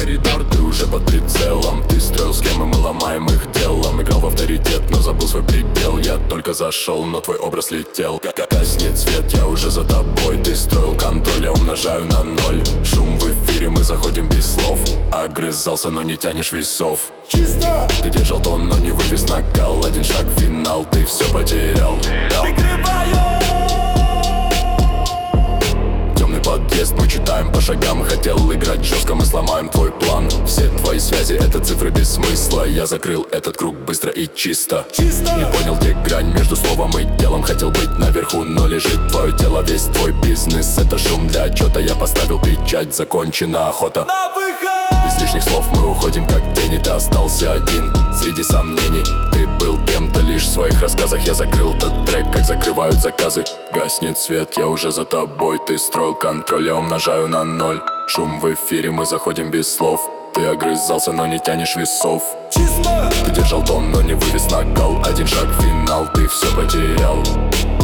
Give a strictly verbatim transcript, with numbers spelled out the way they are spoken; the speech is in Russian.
коридор, ты уже под прицелом. Ты строил схемы, мы ломаем их делом. Играл в авторитет, но забыл свой предел. Я только зашел, но твой образ летел. Как гаснет свет, я уже за тобой. Ты строил контроль, я умножаю на ноль. Шум в эфире, мы заходим без слов. Огрызался, но не тянешь весов. Чисто! Ты держал тон, но не вывез накал. Один шаг в финал, ты все потерял. Темный подъезд, мы читаем по шагам. Хотел играть жестко, мы сломаем твой план. Все твои связи — это цифры без смысла. Я закрыл этот круг быстро и чисто. Чисто! Не понял, где грань между словом и делом. Хотел быть наверху, но лежит твое тело. Весь твой бизнес — это шум для отчета. Я поставил печать, закончена охота. На выход! Без лишних слов мы уходим как тени. Ты остался один среди сомнений. Ты был кем-то лишь в своих рассказах. Я закрыл этот трек, как закрывают заказы. Гаснет свет, я уже за тобой. Ты строил контроль, я умножаю на ноль. Шум в эфире, мы заходим без слов. Ты огрызался, но не тянешь весов. Чисто! Ты держал тон, но не вывез накал. Один шаг в финал, ты все потерял.